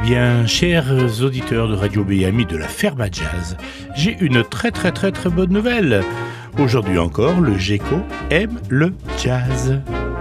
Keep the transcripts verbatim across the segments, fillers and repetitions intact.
bien, chers auditeurs de Radio B, amis de la Ferme à Jazz, j'ai une très très très très bonne nouvelle. Aujourd'hui encore, le Geco aime le jazz.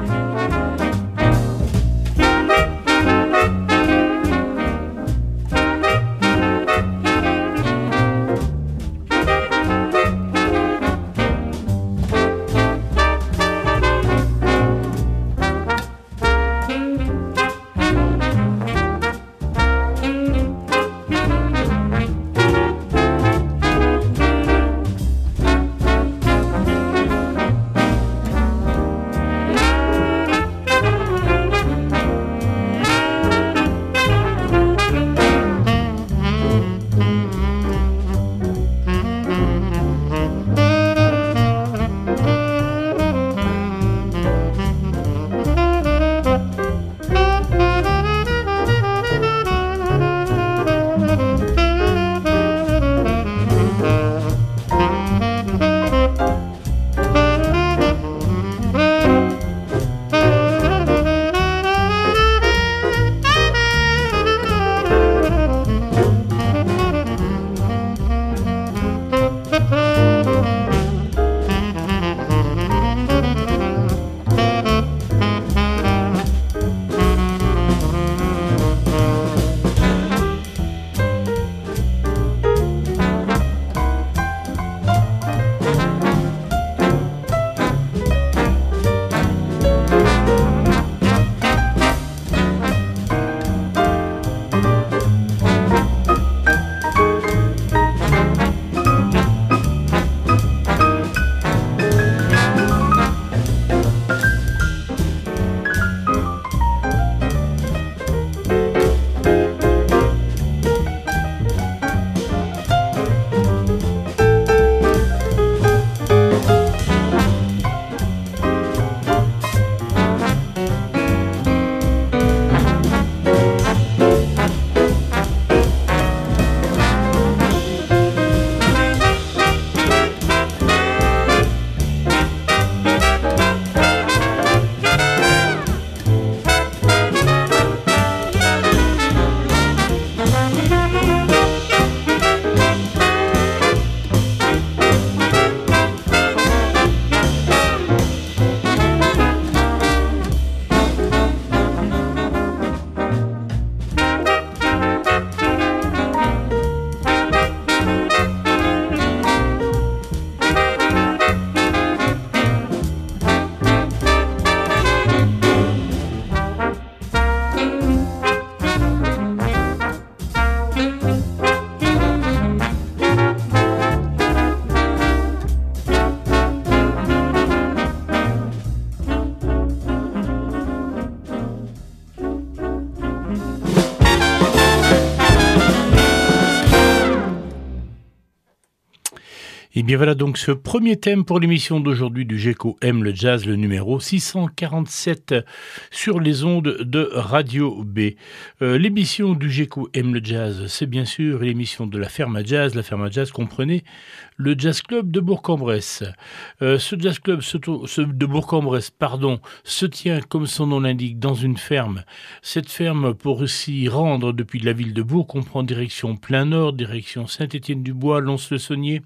Et bien voilà donc ce premier thème pour l'émission d'aujourd'hui du Geco aime le jazz, le numéro six cent quarante-sept sur les ondes de Radio B. Euh, l'émission du Geco aime le jazz, c'est bien sûr l'émission de la Ferme à Jazz. La Ferme à Jazz comprenait le Jazz Club de Bourg-en-Bresse. Euh, ce Jazz Club ce, ce, de Bourg-en-Bresse, pardon, se tient, comme son nom l'indique, dans une ferme. Cette ferme, pour s'y rendre depuis la ville de Bourg, on prend direction plein nord, direction Saint-Étienne-du-Bois, Lons-le-Saunier.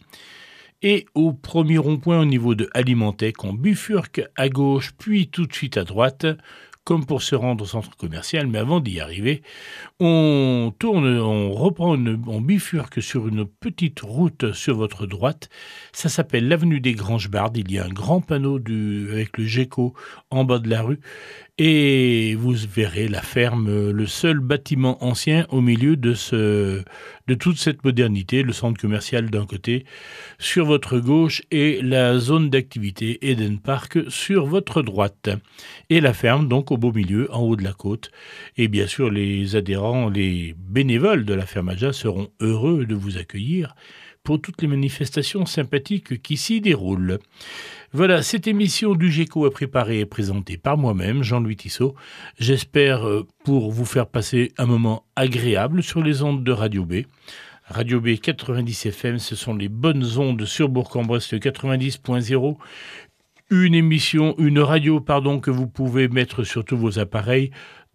Et au premier rond-point au niveau de Alimentec, on bifurque à gauche, puis tout de suite à droite, comme pour se rendre au centre commercial. Mais avant d'y arriver, on tourne, on reprend, une, on bifurque sur une petite route sur votre droite. Ça s'appelle l'avenue des Granges-Bardes. Il y a un grand panneau du, avec le Geco en bas de la rue. Et vous verrez la ferme, le seul bâtiment ancien au milieu de, ce, de toute cette modernité, le centre commercial d'un côté, sur votre gauche, et la zone d'activité Eden Park sur votre droite. Et la ferme, donc, au beau milieu, en haut de la côte. Et bien sûr, les adhérents, les bénévoles de la Ferme à Jazz seront heureux de vous accueillir pour toutes les manifestations sympathiques qui s'y déroulent. Voilà, cette émission du Geco est préparée et présentée par moi-même, Jean-Louis Tissot. J'espère pour vous faire passer un moment agréable sur les ondes de Radio B. Radio B quatre-vingt-dix F M, ce sont les bonnes ondes sur Bourg-en-Bresse quatre-vingt-dix point zéro. Une émission, une radio, pardon, que vous pouvez mettre sur tous vos appareils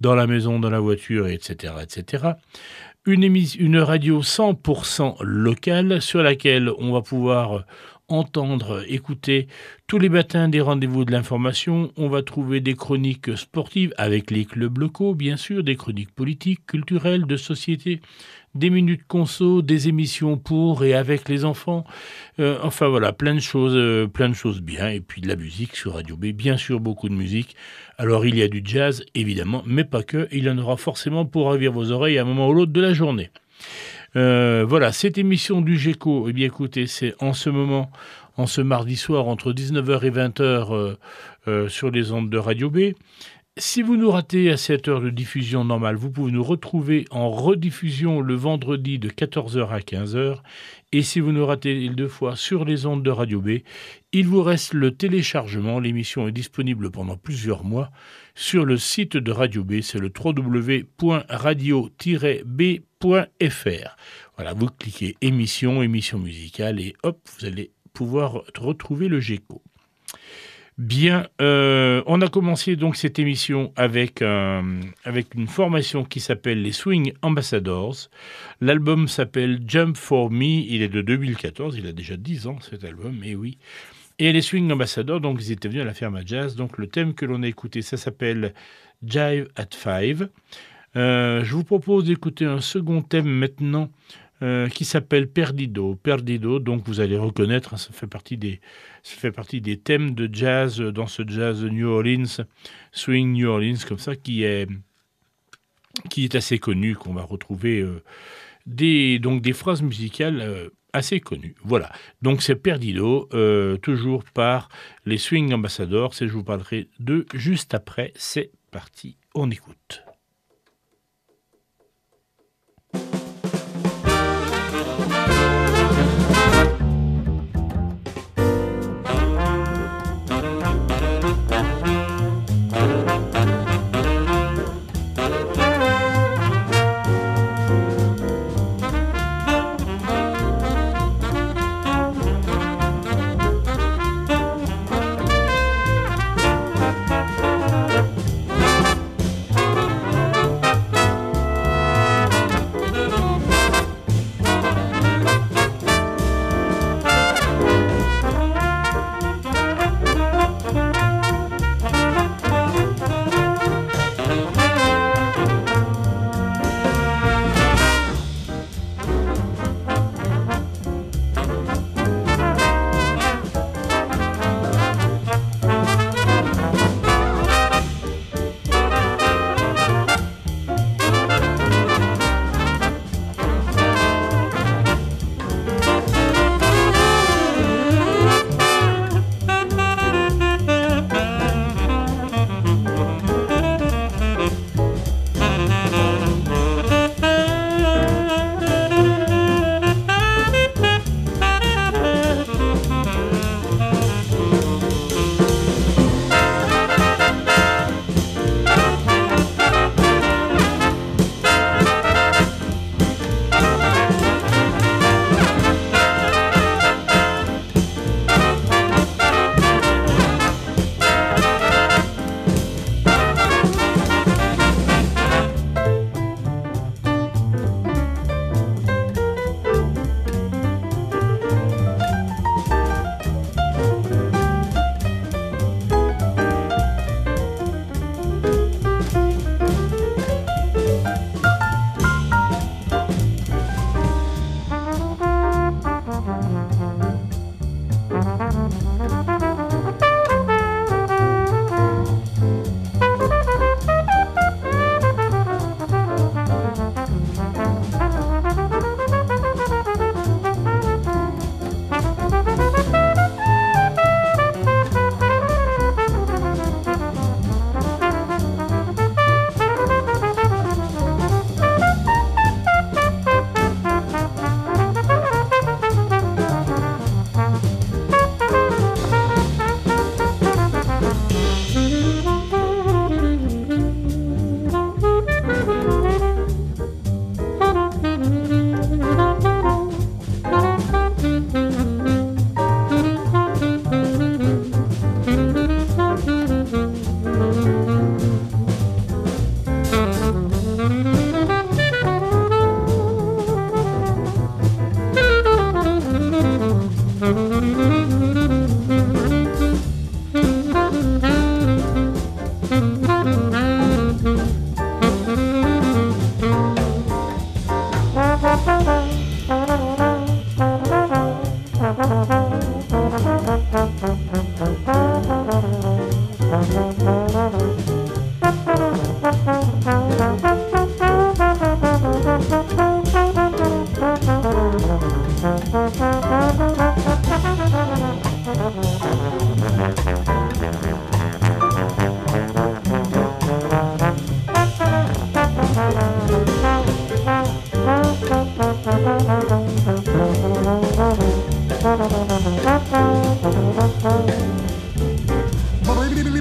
dans la maison, dans la voiture, et cetera, et cetera. Une, émission, une radio cent pour cent locale sur laquelle on va pouvoir entendre, écouter tous les matins des rendez-vous de l'information. On va trouver des chroniques sportives avec les clubs locaux, bien sûr, des chroniques politiques, culturelles, de société, des minutes conso, des émissions pour et avec les enfants. Euh, enfin voilà, plein de choses, euh, plein de choses bien. Et puis de la musique sur Radio B, bien sûr, beaucoup de musique. Alors il y a du jazz, évidemment, mais pas que. Il y en aura forcément pour ravir vos oreilles à un moment ou l'autre de la journée. Euh, voilà, cette émission du Géco, eh bien écoutez, c'est en ce moment, en ce mardi soir, entre dix-neuf heures et vingt heures euh, euh, sur les ondes de Radio B. Si vous nous ratez à cette heure de diffusion normale, vous pouvez nous retrouver en rediffusion le vendredi de quatorze heures à quinze heures. Et si vous nous ratez deux fois sur les ondes de Radio B, il vous reste le téléchargement. L'émission est disponible pendant plusieurs mois sur le site de Radio B, c'est le w w w point radio tiret b point f r. Voilà, vous cliquez émission, émission musicale et hop, vous allez pouvoir retrouver le Géco. Bien, euh, on a commencé donc cette émission avec, euh, avec une formation qui s'appelle les Swing Ambassadors. L'album s'appelle Jump for Me, il est de deux mille quatorze, il a déjà dix ans cet album, et oui. Et les Swing Ambassadors, donc ils étaient venus à la ferme à jazz, donc le thème que l'on a écouté, ça s'appelle Jive at Five. Euh, je vous propose d'écouter un second thème maintenant, Euh, qui s'appelle Perdido. Perdido, donc vous allez reconnaître, hein, ça fait partie des, ça fait partie des thèmes de jazz dans ce jazz de New Orleans, swing New Orleans, comme ça, qui est, qui est assez connu, qu'on va retrouver euh, des, donc des phrases musicales euh, assez connues. Voilà. Donc c'est Perdido, euh, toujours par les Swing Ambassadors, et je vous parlerai d'eux juste après. C'est parti, on écoute.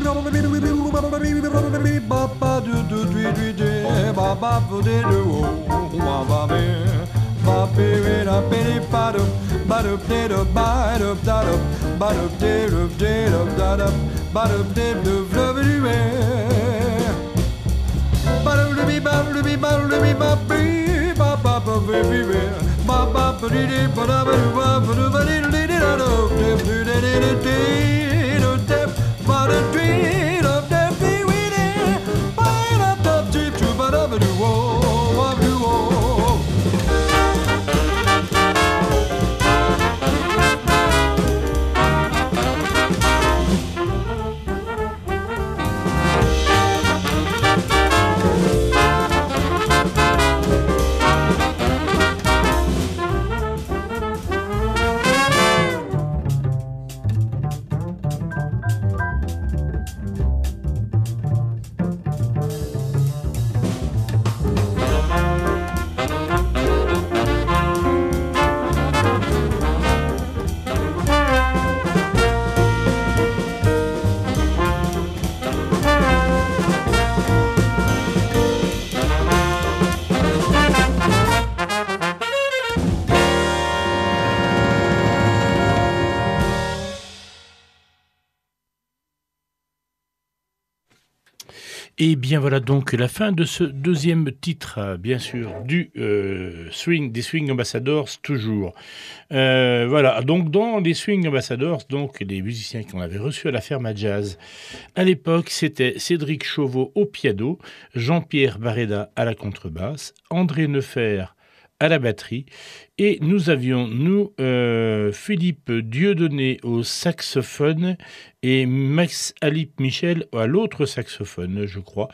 Et bien voilà donc la fin de ce deuxième titre, bien sûr, du euh, swing, des Swing Ambassadors toujours. Euh, voilà, donc dans les Swing Ambassadors, donc les musiciens qu'on avait reçus à la ferme à jazz, à l'époque, c'était Cédric Chauveau au piano, Jean-Pierre Barreda à la contrebasse, André Nefer à la batterie, et nous avions, nous, euh, Philippe Dieudonné au saxophone et Max Alip Michel à l'autre saxophone, je crois,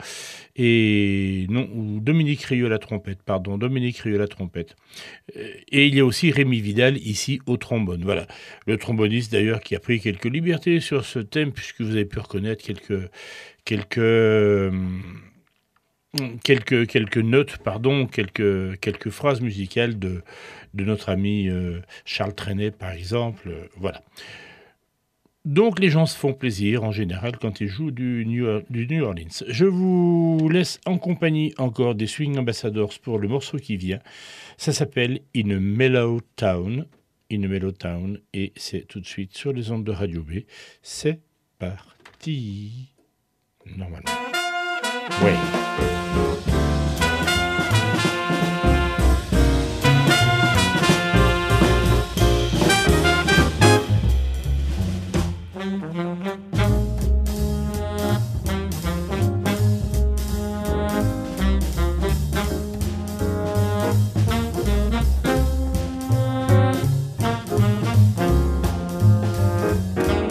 et non, ou Dominique Rieu à la trompette, pardon, Dominique Rieu à la trompette. Et il y a aussi Rémi Vidal ici au trombone. Voilà, le tromboniste d'ailleurs qui a pris quelques libertés sur ce thème, puisque vous avez pu reconnaître quelques quelques euh, Quelques, quelques notes, pardon, quelques, quelques phrases musicales de, de notre ami euh, Charles Trenet, par exemple. Euh, voilà. Donc les gens se font plaisir en général quand ils jouent du New, du New Orleans. Je vous laisse en compagnie encore des Swing Ambassadors pour le morceau qui vient. Ça s'appelle In a Mellow Town. In a Mellow Town. Et c'est tout de suite sur les ondes de Radio B. C'est parti. Normalement. Oui.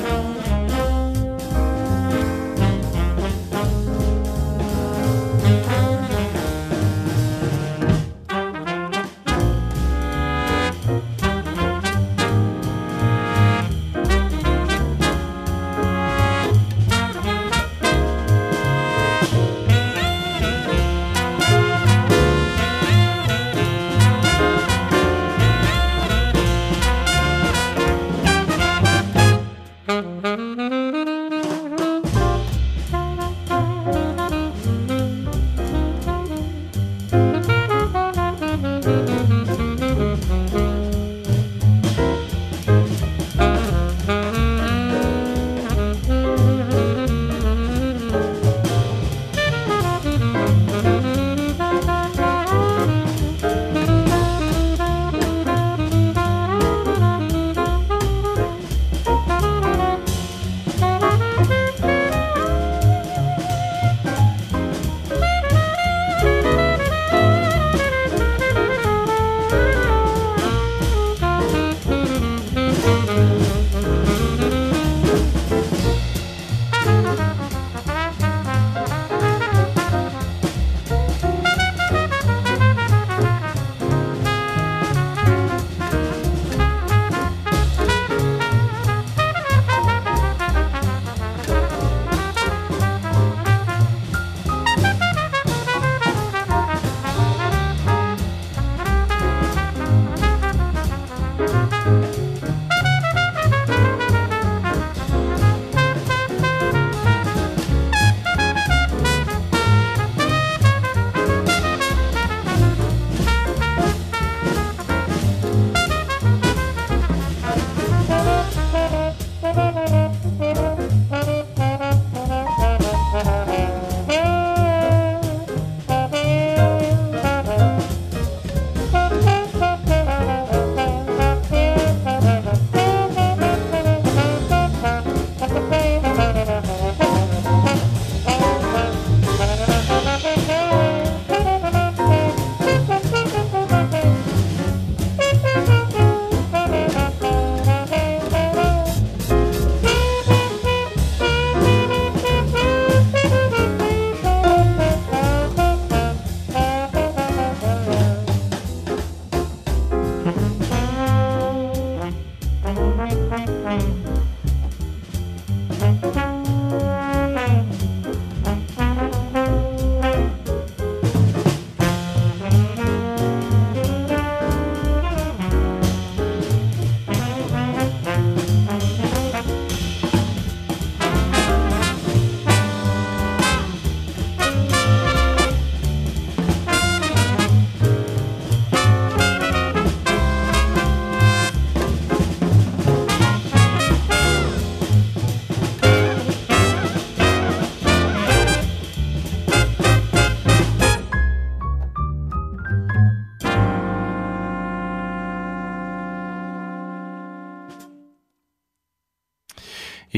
Thank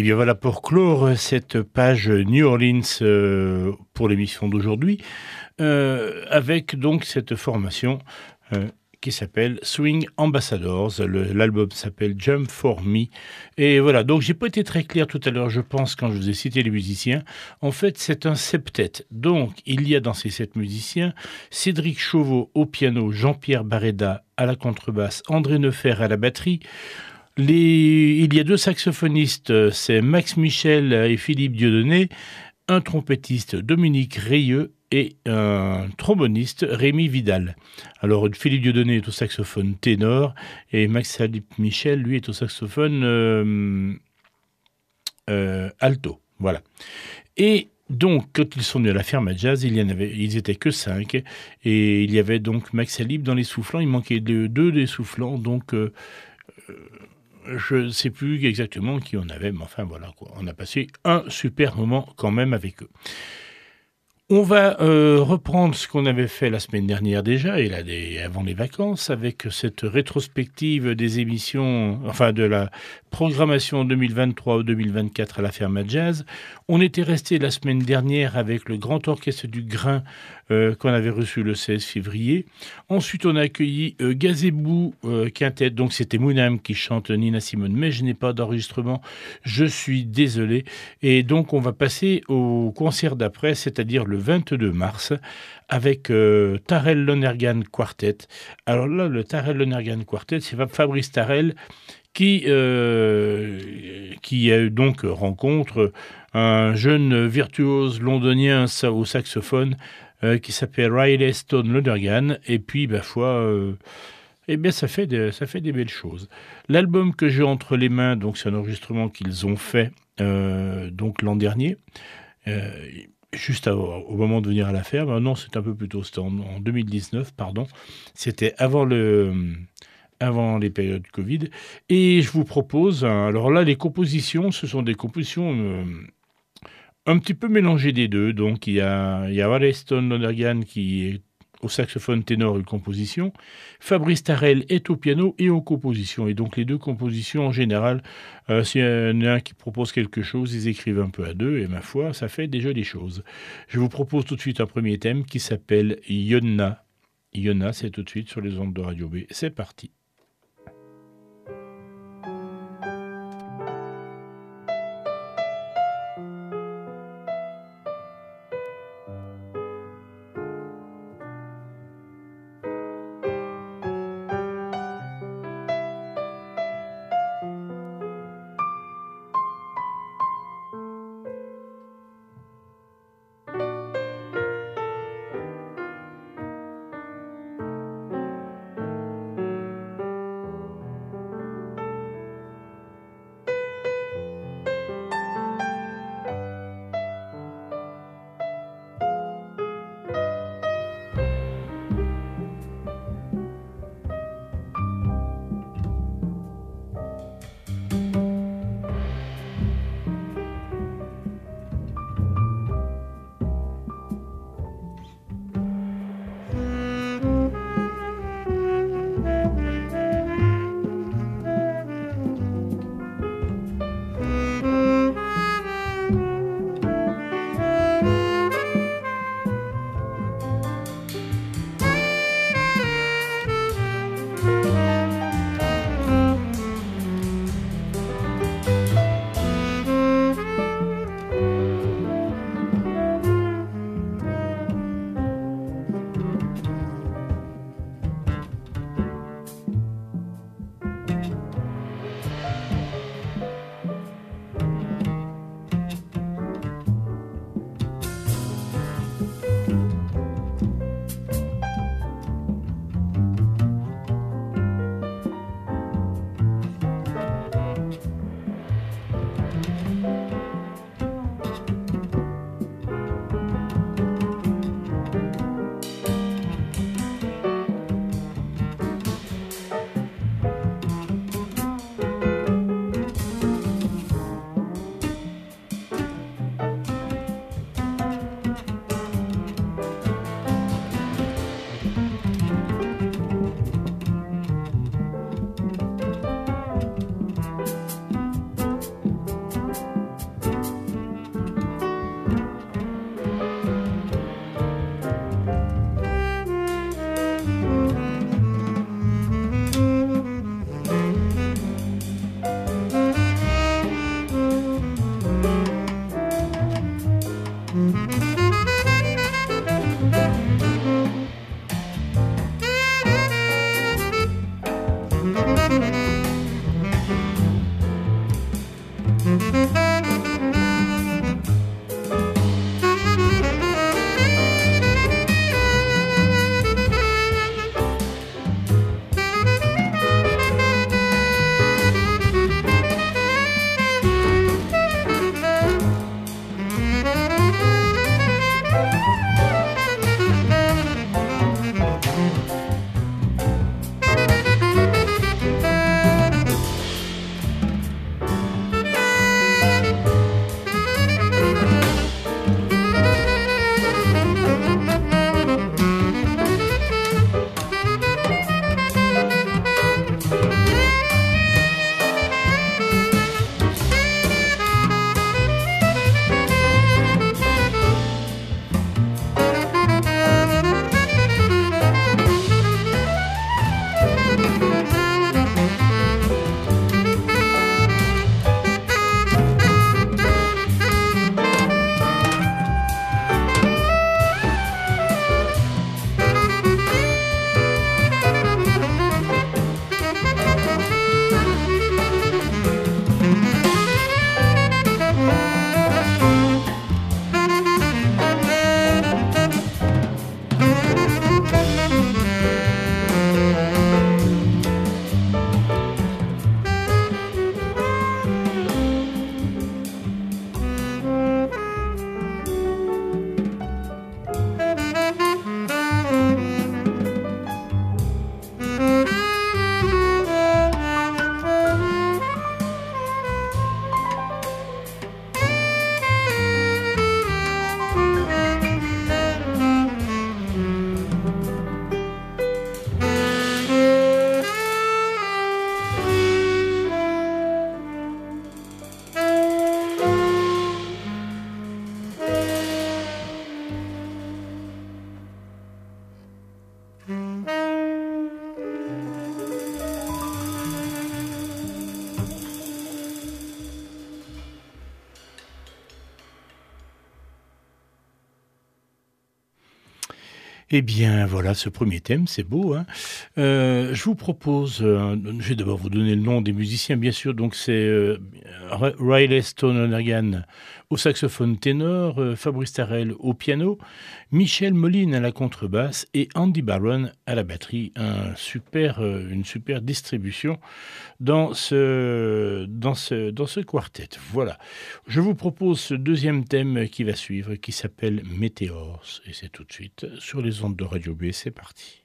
Et bien voilà pour clore cette page New Orleans euh, pour l'émission d'aujourd'hui, euh, avec donc cette formation euh, qui s'appelle Swing Ambassadors. Le, l'album s'appelle Jump for Me. Et voilà, donc j'ai pas été très clair tout à l'heure, je pense, quand je vous ai cité les musiciens. En fait, c'est un septet. Donc, il y a dans ces sept musiciens Cédric Chauveau au piano, Jean-Pierre Barreda à la contrebasse, André Nefer à la batterie. Les... Il y a deux saxophonistes, c'est Max Michel et Philippe Dieudonné, un trompettiste, Dominique Rayeux, et un tromboniste, Rémi Vidal. Alors, Philippe Dieudonné est au saxophone ténor, et Max Philippe Michel, lui, est au saxophone euh, euh, alto. Voilà. Et donc, quand ils sont venus à la ferme à jazz, il y en avait, ils étaient que cinq, et il y avait donc Max Alib dans les soufflants, il manquait de, deux des soufflants, donc... Euh, je ne sais plus exactement qui on avait, mais enfin voilà, quoi. On a passé un super moment quand même avec eux. On va euh, reprendre ce qu'on avait fait la semaine dernière déjà, et là, des, avant les vacances, avec cette rétrospective des émissions, enfin de la programmation deux mille vingt-trois ou deux mille vingt-quatre à la Ferme à Jazz. On était resté la semaine dernière avec le Grand Orchestre du Grain euh, qu'on avait reçu le seize février. Ensuite, on a accueilli euh, Gazebou euh, Quintet, donc c'était Mounam qui chante Nina Simone, mais je n'ai pas d'enregistrement, je suis désolé. Et donc, on va passer au concert d'après, c'est-à-dire le vingt-deux mars, avec euh, Tarell Lonergan Quartet. Alors là, le Tarell Lonergan Quartet, c'est Fabrice Tarell qui, euh, qui a donc rencontre un jeune virtuose londonien au saxophone euh, qui s'appelle Riley Stone Lonergan, et puis, bah, foi, euh, eh bien, ça fait, de, ça fait des belles choses. L'album que j'ai entre les mains, donc c'est un enregistrement qu'ils ont fait euh, donc l'an dernier, euh, juste à, au moment de venir à la ferme. Non, c'est un peu plus tôt, c'était en, en deux mille dix-neuf, pardon. C'était avant le... avant les périodes Covid, et je vous propose, alors là, les compositions, ce sont des compositions euh, un petit peu mélangées des deux, donc il y a, il y a Riley Stone Lonergan qui est au saxophone ténor une composition, Fabrice Tarell est au piano et aux compositions, et donc les deux compositions en général, euh, s'il y en a un qui propose quelque chose, ils écrivent un peu à deux, et ma foi, ça fait déjà des choses. Je vous propose tout de suite un premier thème qui s'appelle Yonna. Yonna, c'est tout de suite sur les ondes de Radio B, c'est parti. Eh bien, voilà, ce premier thème, c'est beau, hein. Euh, je vous propose, euh, je vais d'abord vous donner le nom des musiciens, bien sûr. Donc, c'est euh, Riley Stone-Lonergan au saxophone ténor, euh, Fabrice Tarrell au piano, Michel Moline à la contrebasse et Andy Barron à la batterie. Un super, euh, une super distribution dans ce, dans ce, dans ce quartet. Voilà. Je vous propose ce deuxième thème qui va suivre, qui s'appelle Météores. Et c'est tout de suite sur les ondes de Radio B. C'est parti.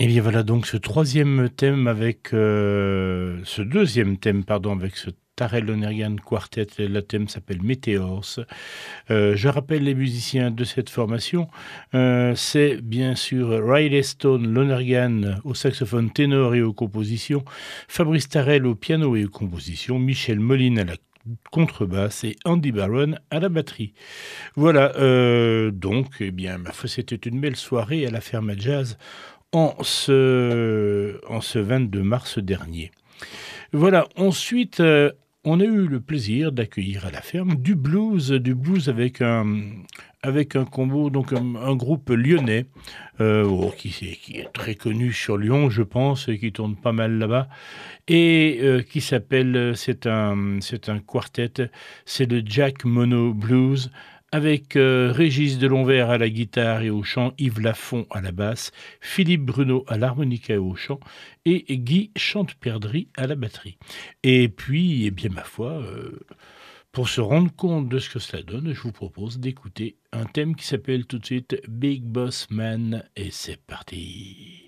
Et bien voilà donc ce troisième thème avec euh, ce deuxième thème pardon avec ce Tyrell Lonergan Quartet. Le thème s'appelle Meteors. Euh, je rappelle les musiciens de cette formation. Euh, c'est bien sûr Riley Stone Lonergan au saxophone ténor et aux compositions, Fabrice Tyrell au piano et aux compositions, Michel Moline à la contrebasse et Andy Barron à la batterie. Voilà, euh, donc, eh bien, ma foi, c'était une belle soirée à la Ferme à Jazz en ce, en ce vingt-deux mars dernier. Voilà, ensuite, euh, on a eu le plaisir d'accueillir à la ferme du blues, du blues avec un, avec un combo, donc un, un groupe lyonnais, euh, oh, qui, qui est très connu sur Lyon, je pense, et qui tourne pas mal là-bas, et euh, qui s'appelle, c'est un, c'est un quartet, c'est le Jack Mono Blues, avec euh, Régis Delonvert à la guitare et au chant, Yves Lafont à la basse, Philippe Bruno à l'harmonica et au chant, et Guy Chanteperdry à la batterie. Et puis, eh bien, ma foi, euh, pour se rendre compte de ce que cela donne, je vous propose d'écouter un thème qui s'appelle tout de suite Big Boss Man, et c'est parti.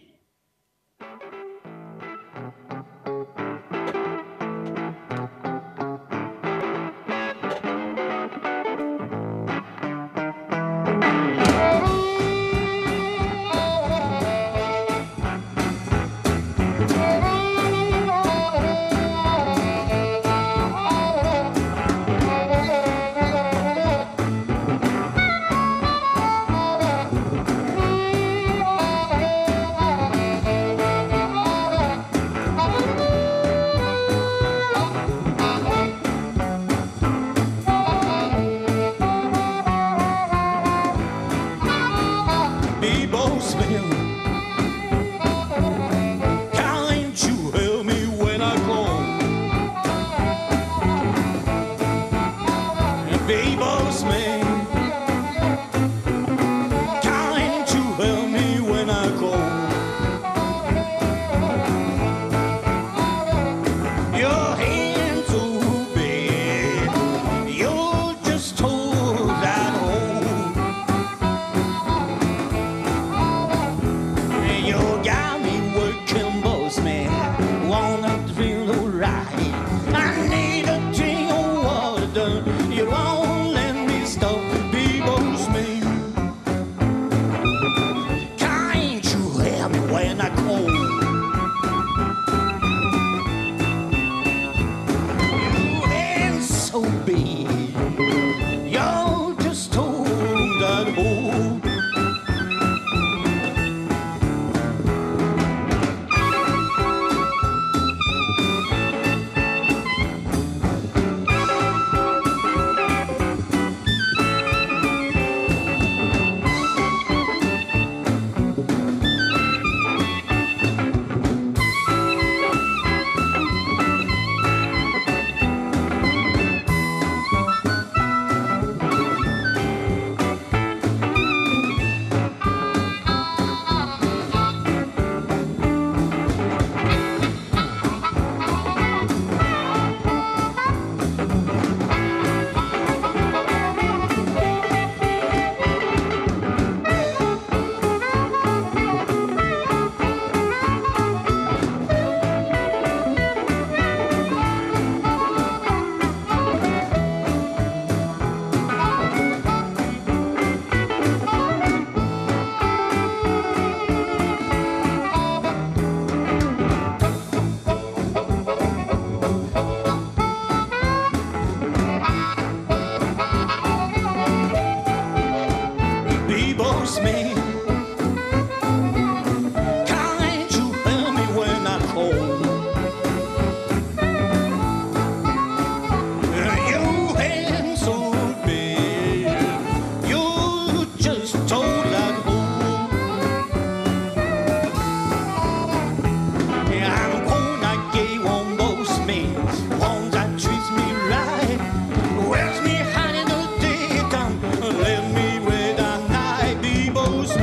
Let me wait a night, be boss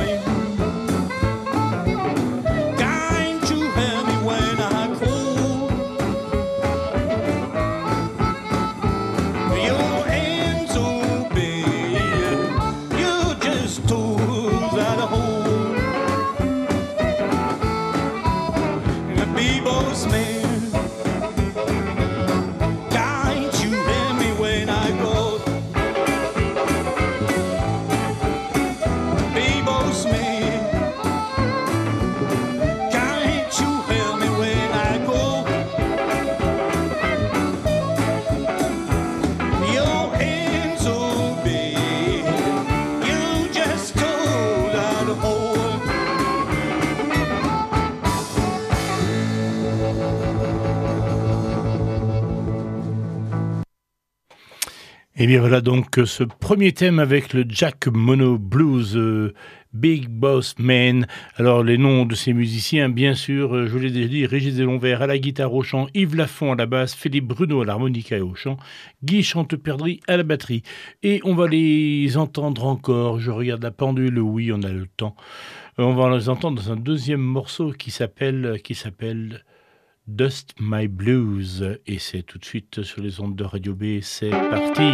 Et bien voilà donc ce premier thème avec le Jack Mono Blues, euh, Big Boss Man. Alors les noms de ces musiciens, bien sûr, euh, je vous l'ai déjà dit, Régis Delonvert à la guitare au chant, Yves Lafont à la basse, Philippe Bruno à l'harmonica et au chant, Guy Chanteperdry à la batterie. Et on va les entendre encore, je regarde la pendule, oui on a le temps. Euh, on va les entendre dans un deuxième morceau qui s'appelle qui s'appelle Dust My Blues, et c'est tout de suite sur les ondes de Radio B, c'est parti.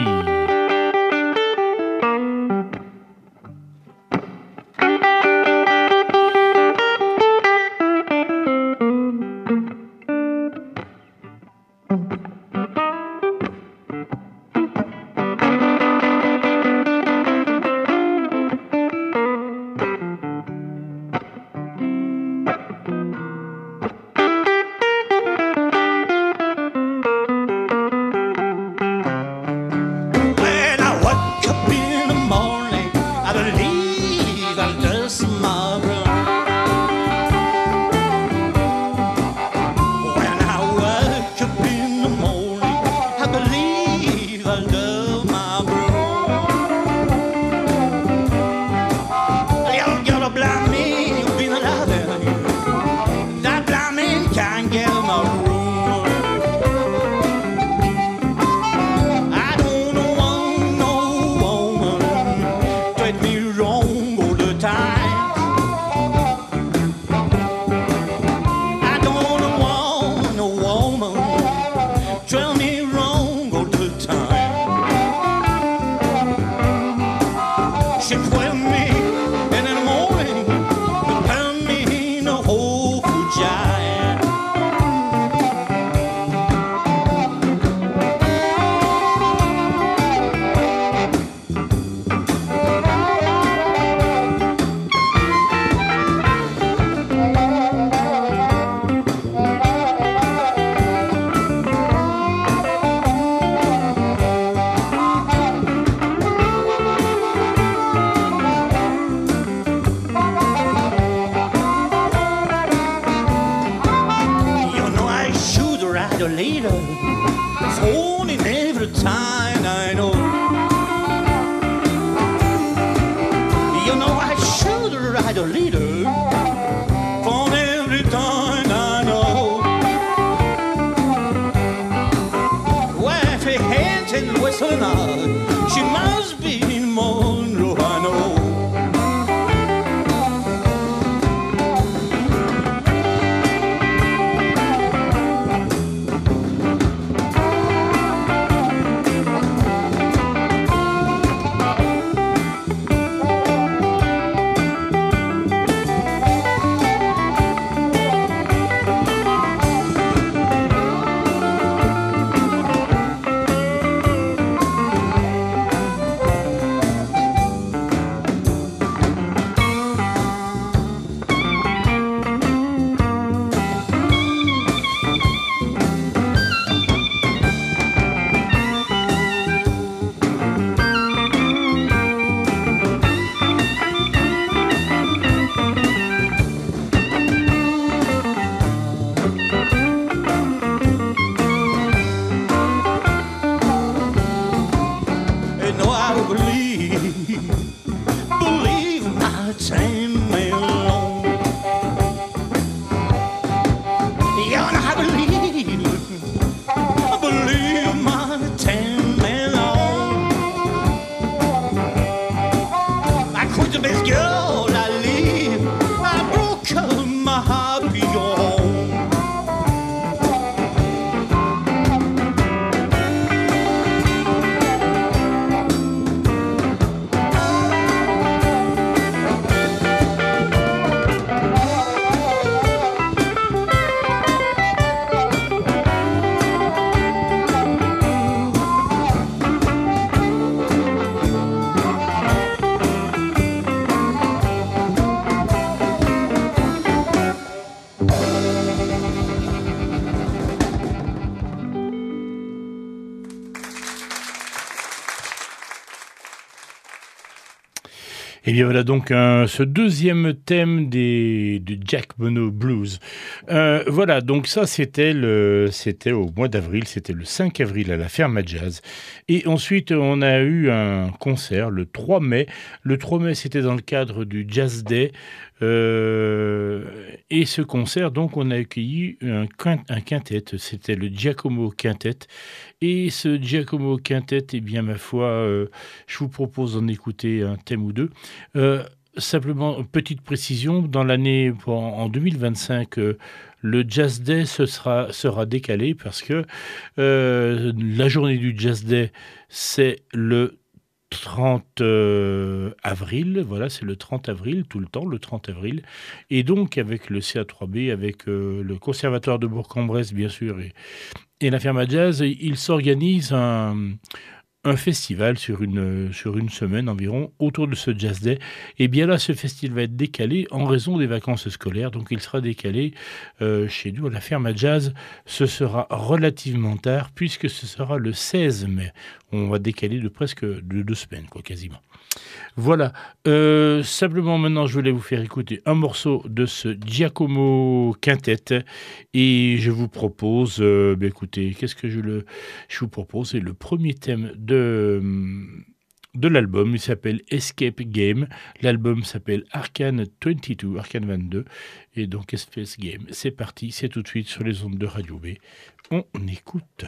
Et bien voilà donc un, ce deuxième thème des, du Jack Bono Blues. Euh, voilà, donc ça c'était le, c'était au mois d'avril, c'était le cinq avril à la Ferme à Jazz. Et ensuite on a eu un concert le trois mai. Le trois mai c'était dans le cadre du Jazz Day. Euh, et ce concert, donc, on a accueilli un, quint- un quintet, c'était le Giacomo Quintet. Et ce Giacomo Quintet, eh bien, ma foi, euh, je vous propose d'en écouter un thème ou deux. Euh, simplement, petite précision, dans l'année, en, en deux mille vingt-cinq, euh, le Jazz Day ce sera, sera décalé parce que euh, la journée du Jazz Day, c'est le trente euh, avril, voilà, c'est le trente avril, tout le temps, le trente avril. Et donc, avec le C A trois B, avec euh, le Conservatoire de Bourg-en-Bresse, bien sûr, et, et la Ferme à Jazz, il s'organise un, un festival sur une, sur une semaine environ autour de ce Jazz Day. Et bien là, ce festival va être décalé en raison des vacances scolaires. Donc il sera décalé euh, chez nous à la Ferme à Jazz. Ce sera relativement tard puisque ce sera le seize mai. On va décaler de presque de deux semaines, quoi, quasiment. Voilà. Euh, simplement, maintenant, je voulais vous faire écouter un morceau de ce Giacomo Quintet. Et je vous propose, euh, ben, écoutez, qu'est-ce que je, le, je vous propose? C'est le premier thème de, de l'album. Il s'appelle Escape Game. L'album s'appelle Arcane vingt-deux, Arcane vingt-deux. Et donc, Escape Game. C'est parti, c'est tout de suite sur les ondes de Radio B. On écoute.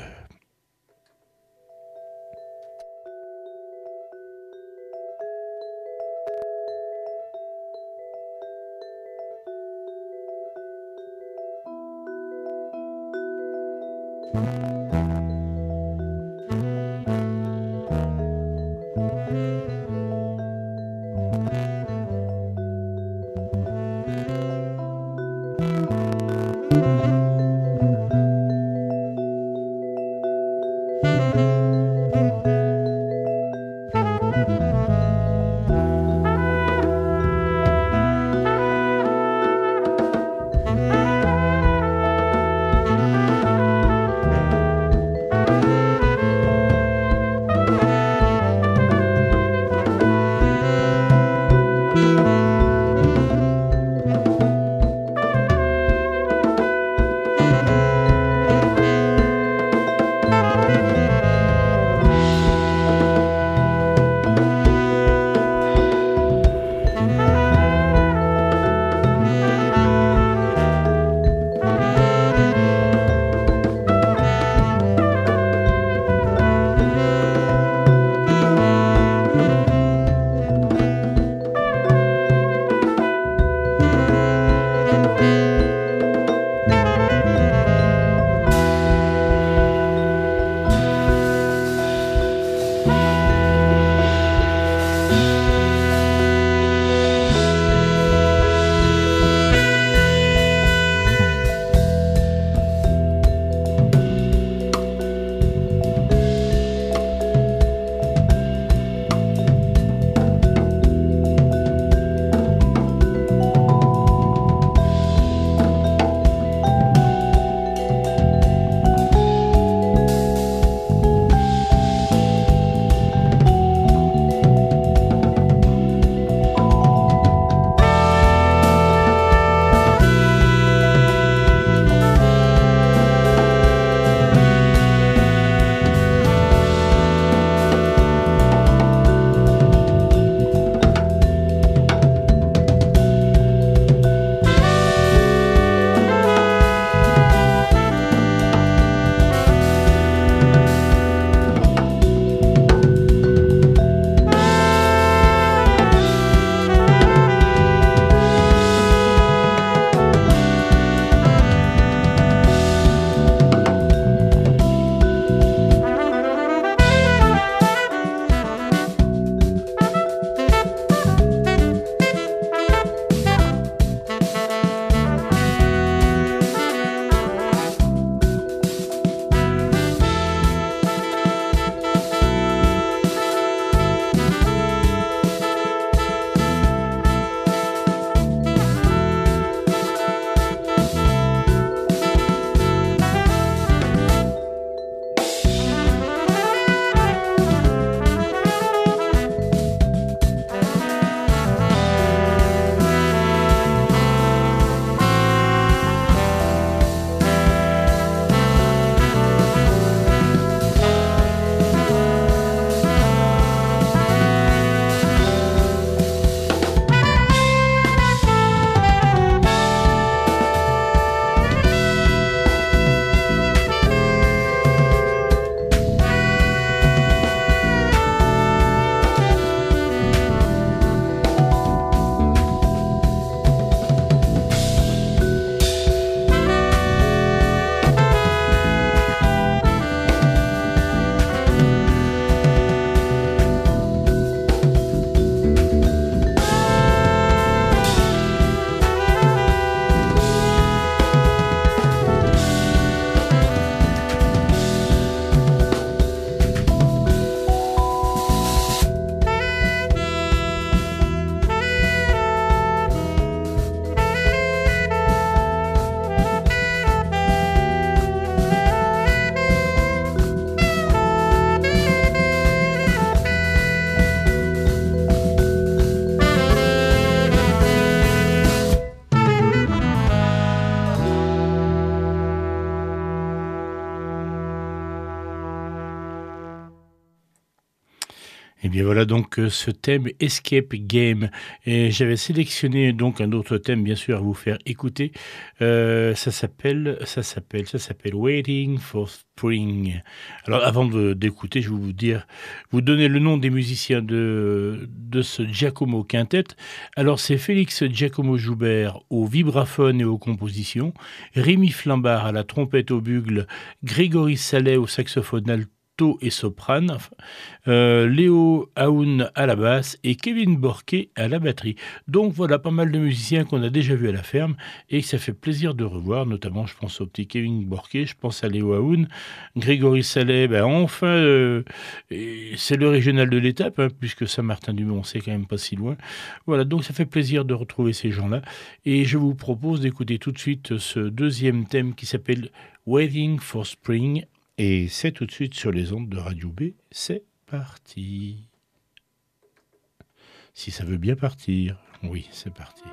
Et bien voilà donc euh, ce thème Escape Game. Et j'avais sélectionné donc un autre thème, bien sûr, à vous faire écouter. Euh, ça s'appelle, ça s'appelle, ça s'appelle Waiting for Spring. Alors avant de- d'écouter, je vais vous dire, vous donner le nom des musiciens de, de ce Giacomo Quintet. Alors c'est Félix Giacomo Joubert au vibraphone et aux compositions, Rémi Flambard à la trompette au bugle, Grégory Sallet au saxophone alto et soprane, enfin, euh, Léo Aoun à la basse et Kevin Borquet à la batterie. Donc voilà pas mal de musiciens qu'on a déjà vus à la ferme et que ça fait plaisir de revoir, notamment je pense au petit Kevin Borquet, je pense à Léo Aoun, Grégory Sallet, ben enfin euh, et c'est le régional de l'étape, hein, puisque Saint-Martin-du-Mont c'est quand même pas si loin. Voilà, donc ça fait plaisir de retrouver ces gens-là et je vous propose d'écouter tout de suite ce deuxième thème qui s'appelle Waiting for Spring et c'est tout de suite sur les ondes de Radio B, c'est parti. Si ça veut bien partir. Oui, c'est parti.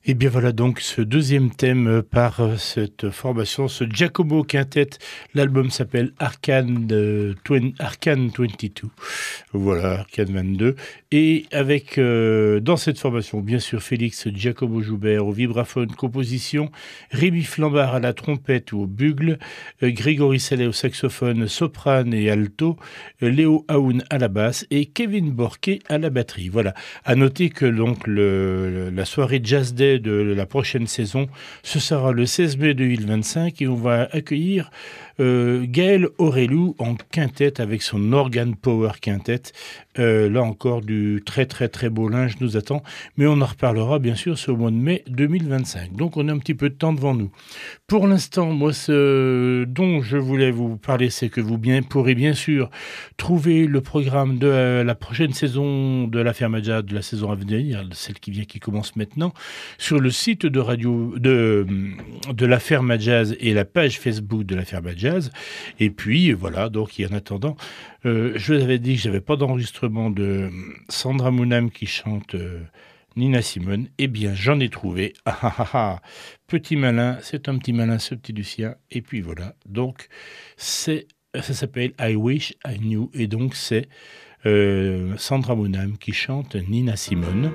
Et bien voilà donc ce deuxième thème par cette formation, ce Giacomo Quintet. L'album s'appelle Arcane, euh, Arcane vingt-deux. Voilà, Arcane vingt-deux. Et avec, euh, dans cette formation, bien sûr, Félix Giacomo Joubert au vibraphone, composition, Rémi Flambard à la trompette ou au bugle, euh, Grégory Sallet au saxophone, soprane et alto, euh, Léo Aoun à la basse et Kevin Borquet à la batterie. Voilà. À noter que donc le, la soirée Jazz Day de la prochaine saison, ce sera le seize mai deux mille vingt-cinq et on va accueillir euh, Gaël Aurelou en quintette avec son Organ Power Quintet. Euh, là encore, du très très très beau linge nous attend, mais on en reparlera bien sûr, c'est au mois de mai deux mille vingt-cinq. Donc on a un petit peu de temps devant nous. Pour l'instant, moi, ce dont je voulais vous parler, c'est que vous bien, pourrez bien sûr trouver le programme de euh, la prochaine saison de la Ferme Jazz, de la saison à venir, celle qui vient, qui commence maintenant, sur le site de radio de, de la Ferme Jazz et la page Facebook de la Ferme Jazz. Et puis voilà, donc en attendant, euh, je vous avais dit que j'avais pas d'enregistrement de Sandra Mounam qui chante euh, Nina Simone. Eh bien, j'en ai trouvé. Ah, ah, ah, ah. Petit malin, c'est un petit malin, ce petit Lucien. Et puis voilà, donc c'est, ça s'appelle I Wish I Knew. Et donc c'est euh, Sandra Mounam qui chante Nina Simone.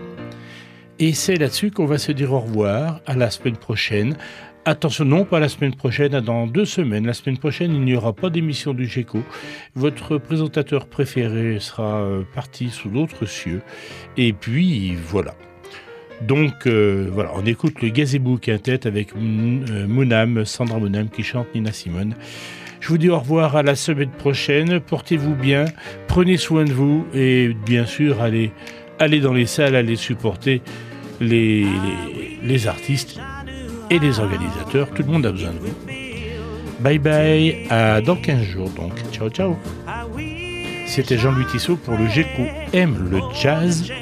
Et c'est là-dessus qu'on va se dire au revoir, à la semaine prochaine. Attention, non pas la semaine prochaine, dans deux semaines. La semaine prochaine, il n'y aura pas d'émission du GECO. Votre présentateur préféré sera euh, parti sous d'autres cieux. Et puis, voilà. Donc, euh, voilà, on écoute le Gazebo Quintet avec euh, Mounam, Sandra Mounam qui chante Nina Simone. Je vous dis au revoir à la semaine prochaine. Portez-vous bien, prenez soin de vous et bien sûr, allez, allez dans les salles, allez supporter les, les, les artistes et les organisateurs. Tout le monde a besoin de vous. Bye bye, à dans quinze jours donc. Ciao, ciao. C'était Jean-Louis Tissot pour le GECO aime le jazz,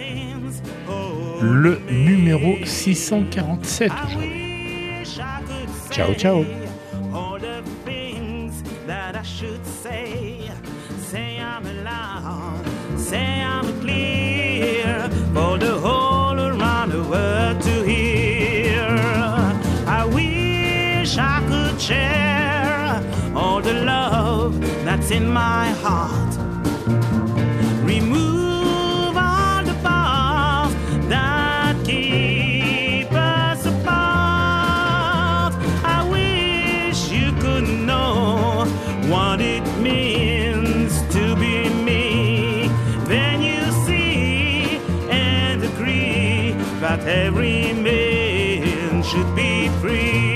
le numéro six cent quarante-sept aujourd'hui. Ciao, ciao. I could share all the love that's in my heart. Remove all the bars that keep us apart. I wish you could know what it means to be me. Then you see and agree that every man should be free.